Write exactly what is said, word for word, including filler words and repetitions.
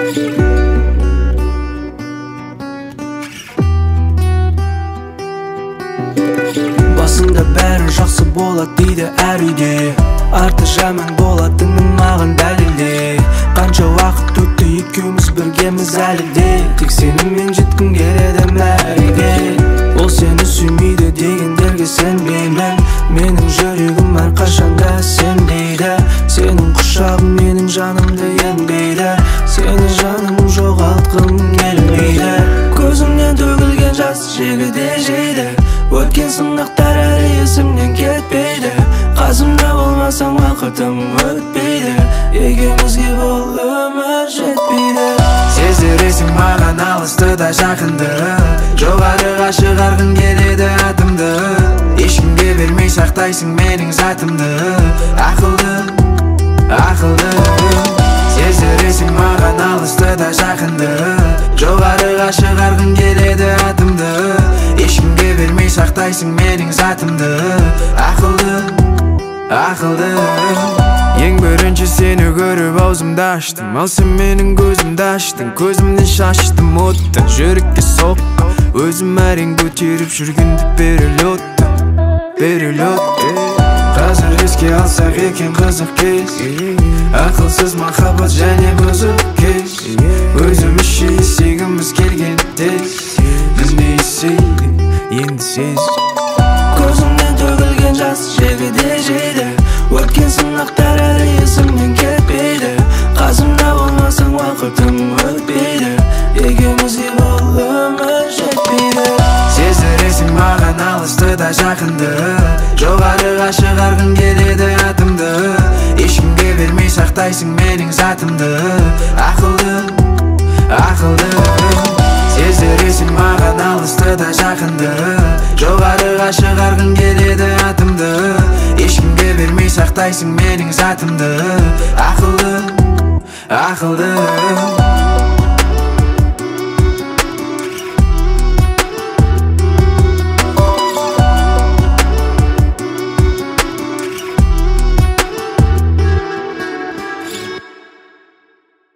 Басында бәрі жақсы болады дейді әр үйде, арты жаман болатынын маған дәлелде. Қанша уақыт өтті екеуміз біргеміз әлі де, тек сенімен жеткім келеді мәреге. Ол сені сүймейді дегендерге сенбеймін, менің жүрегім әрқашанда сенбейді. Сенің құшағың менің жанымды ембейді, сені жаным жоғалтқым келмейді. Көзімнен төгілген жас жегіде жейді, өткен сынақтар әлі есімнен кетпейді. Қасымда болмасаң уақытым өтпейді, екеумізге бұл өмір жетпейді. Сездіресің маған алысты да жақынды, жоғарыға шығарғың келеді атымды. Ешкімге бермей сақтайсың менің затымды, ақылды, ақылды. Сездіресің маған алысты да жақынды, жоғарыға шығарғың келеді атымды. Ешкімге бермей сақтайсың менің затымды, ақылды, ақылды. Ең бірінші сені көріп аузымды аштым, ал сен менің көзімді аштың. Көзімнен шаштым отты, жүрекке соқты, өзім әрең көтеріп жүргенді берілетті, берілетті. Қазір еске алсақ екен қызық кез, ақылсыз махаббат және бұзық кез. Өзімізше есегіміз келген тез, міне есейдік, енді сездік. Көзімнен төгілген жас жегіде жейді, өткен сынақтар әлі есімнен кетпейді. Қасымда болмасаң уақытым өтпейді, екеумізге бұл өмір жетпейді. Сездіресің маған алысты да жақынды, жоғарыға шығарғың келеді атымды. Ешкімге бермей сақтайсың менің затымды, ақылды, ақылды. Сездіресің маған алысты да жақынды, жоғарыға шығарғың келеді атымды. Ешкімге бермей сақтайсың менің затымды, ақылды, ақылды.